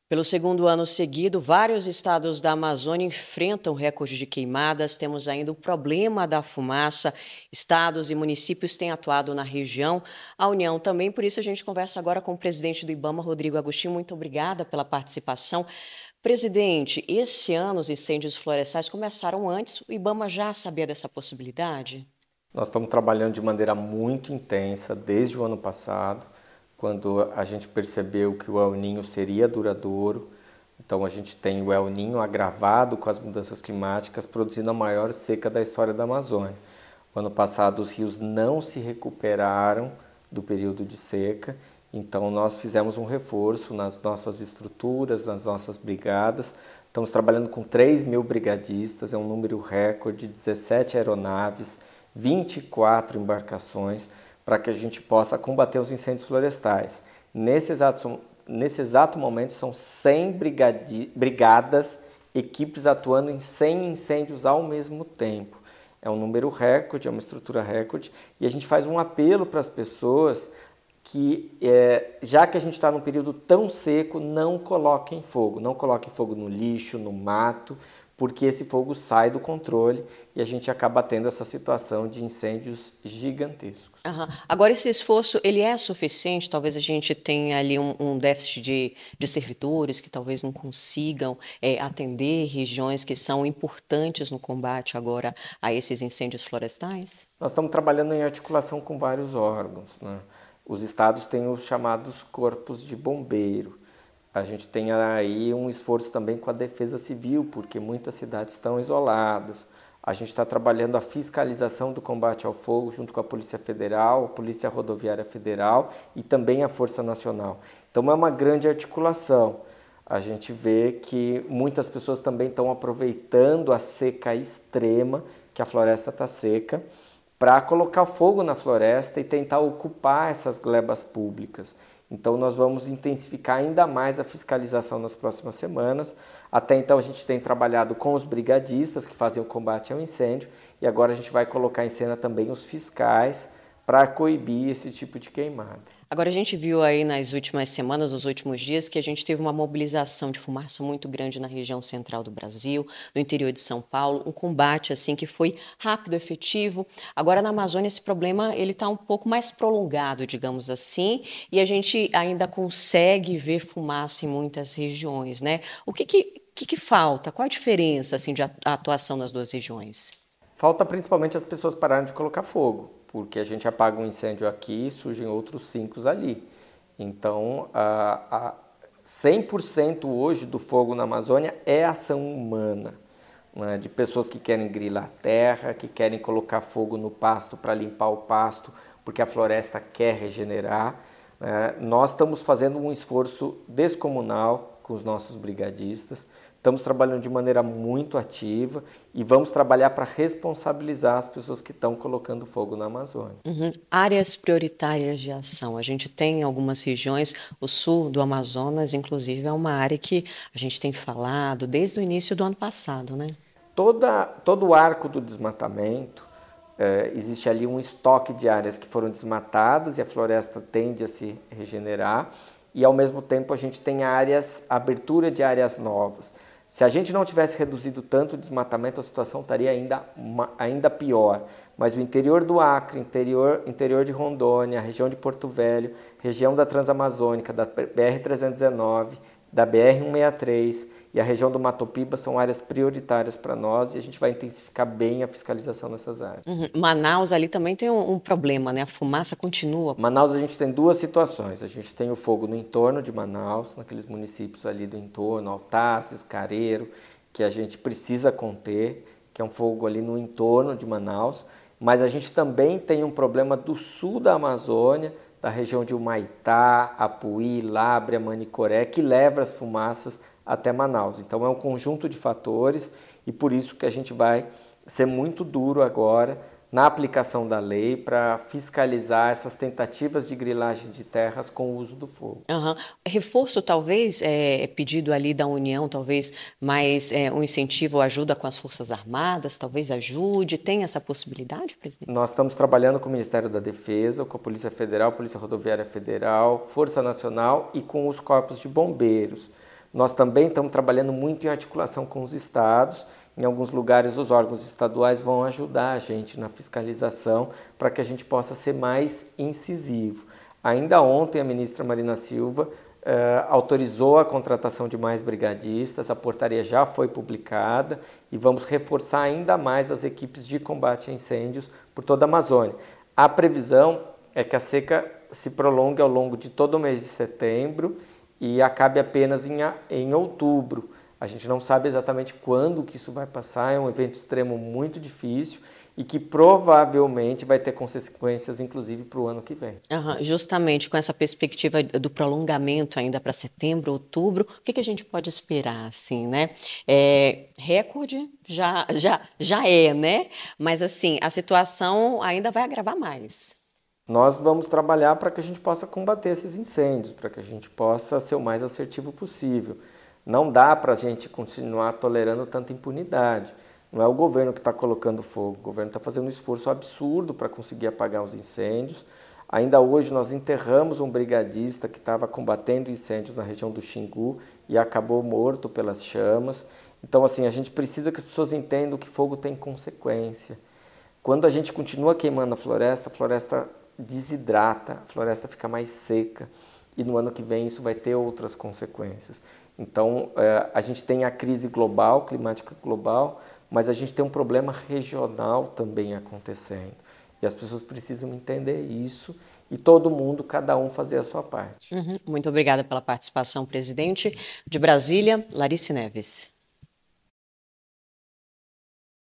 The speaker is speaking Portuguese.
Pelo segundo ano seguido, vários estados da Amazônia enfrentam recorde de queimadas. Temos ainda o problema da fumaça. Estados e municípios têm atuado na região. A União também, por isso a gente conversa agora com o presidente do IBAMA, Rodrigo Agostinho. Muito obrigada pela participação. Presidente, esse ano os incêndios florestais começaram antes. O IBAMA já sabia dessa possibilidade? Nós estamos trabalhando de maneira muito intensa desde o ano passado, quando a gente percebeu que o El Niño seria duradouro. Então a gente tem o El Niño agravado com as mudanças climáticas, produzindo a maior seca da história da Amazônia. O ano passado os rios não se recuperaram do período de seca, então nós fizemos um reforço nas nossas estruturas, nas nossas brigadas. Estamos trabalhando com 3.000 brigadistas, é um número recorde, 17 aeronaves, 24 embarcações, para que a gente possa combater os incêndios florestais. Nesse exato momento, são 100 brigadas, equipes atuando em 100 incêndios ao mesmo tempo. É um número recorde, é uma estrutura recorde, e a gente faz um apelo para as pessoas que, já que a gente está num período tão seco, não coloquem fogo. Não coloquem fogo no lixo, no mato, porque esse fogo sai do controle e a gente acaba tendo essa situação de incêndios gigantescos. Aham. Agora, esse esforço, ele é suficiente? Talvez a gente tenha ali um déficit de servidores que talvez não consigam atender regiões que são importantes no combate agora a esses incêndios florestais? Nós estamos trabalhando em articulação com vários órgãos, né? Os estados têm os chamados corpos de bombeiro. A gente tem aí um esforço também com a defesa civil, porque muitas cidades estão isoladas. A gente está trabalhando a fiscalização do combate ao fogo junto com a Polícia Federal, a Polícia Rodoviária Federal e também a Força Nacional. Então é uma grande articulação. A gente vê que muitas pessoas também estão aproveitando a seca extrema, que a floresta está seca, para colocar fogo na floresta e tentar ocupar essas glebas públicas. Então nós vamos intensificar ainda mais a fiscalização nas próximas semanas. Até então a gente tem trabalhado com os brigadistas que fazem o combate ao incêndio e agora a gente vai colocar em cena também os fiscais para coibir esse tipo de queimada. Agora, a gente viu aí nas últimas semanas, nos últimos dias, que a gente teve uma mobilização de fumaça muito grande na região central do Brasil, no interior de São Paulo, um combate assim que foi rápido, efetivo. Agora, na Amazônia, esse problema ele está um pouco mais prolongado, digamos assim, e a gente ainda consegue ver fumaça em muitas regiões, né? O que falta? Qual a diferença assim de atuação nas duas regiões? Falta principalmente as pessoas pararem de colocar fogo, porque a gente apaga um incêndio aqui e surgem outros 5 ali. Então, 100% hoje do fogo na Amazônia é ação humana, né? De pessoas que querem grilar terra, que querem colocar fogo no pasto para limpar o pasto, porque a floresta quer regenerar, né? Nós estamos fazendo um esforço descomunal com os nossos brigadistas. Estamos trabalhando de maneira muito ativa e vamos trabalhar para responsabilizar as pessoas que estão colocando fogo na Amazônia. Uhum. Áreas prioritárias de ação. A gente tem algumas regiões, o sul do Amazonas, inclusive, é uma área que a gente tem falado desde o início do ano passado, né? Todo o arco do desmatamento, existe ali um estoque de áreas que foram desmatadas e a floresta tende a se regenerar e, ao mesmo tempo, a gente tem abertura de áreas novas. Se a gente não tivesse reduzido tanto o desmatamento, a situação estaria ainda pior. Mas o interior do Acre, interior de Rondônia, a região de Porto Velho, região da Transamazônica, da BR-319, da BR-163 e a região do Mato Piba são áreas prioritárias para nós e a gente vai intensificar bem a fiscalização nessas áreas. Uhum. Manaus ali também tem um problema, né? A fumaça continua. Manaus a gente tem duas situações. A gente tem o fogo no entorno de Manaus, naqueles municípios ali do entorno, Altazes, Careiro, que a gente precisa conter, que é um fogo ali no entorno de Manaus. Mas a gente também tem um problema do sul da Amazônia, da região de Humaitá, Apuí, Lábrea, Manicoré, que leva as fumaças até Manaus. Então é um conjunto de fatores e por isso que a gente vai ser muito duro agora na aplicação da lei para fiscalizar essas tentativas de grilagem de terras com o uso do fogo. Uhum. Reforço, talvez, pedido ali da União, talvez mais um incentivo, ajuda com as Forças Armadas, talvez ajude. Tem essa possibilidade, presidente? Nós estamos trabalhando com o Ministério da Defesa, com a Polícia Federal, Polícia Rodoviária Federal, Força Nacional e com os corpos de bombeiros. Nós também estamos trabalhando muito em articulação com os estados. Em alguns lugares, os órgãos estaduais vão ajudar a gente na fiscalização para que a gente possa ser mais incisivo. Ainda ontem, a ministra Marina Silva autorizou a contratação de mais brigadistas, a portaria já foi publicada e vamos reforçar ainda mais as equipes de combate a incêndios por toda a Amazônia. A previsão é que a seca se prolongue ao longo de todo o mês de setembro e acabe apenas em outubro. A gente não sabe exatamente quando que isso vai passar, é um evento extremo muito difícil e que provavelmente vai ter consequências, inclusive, para o ano que vem. Justamente com essa perspectiva do prolongamento ainda para setembro, outubro, o que a gente pode esperar, assim, né? Recorde já é, né? Mas, assim, a situação ainda vai agravar mais. Nós vamos trabalhar para que a gente possa combater esses incêndios, para que a gente possa ser o mais assertivo possível. Não dá para a gente continuar tolerando tanta impunidade. Não é o governo que está colocando fogo, o governo está fazendo um esforço absurdo para conseguir apagar os incêndios. Ainda hoje nós enterramos um brigadista que estava combatendo incêndios na região do Xingu e acabou morto pelas chamas. Então, assim, a gente precisa que as pessoas entendam que fogo tem consequência. Quando a gente continua queimando a floresta desidrata, a floresta fica mais seca e no ano que vem isso vai ter outras consequências. Então, a gente tem a crise global, climática global, mas a gente tem um problema regional também acontecendo. E as pessoas precisam entender isso e todo mundo, cada um, fazer a sua parte. Muito obrigada pela participação, presidente. De Brasília, Larice Neves.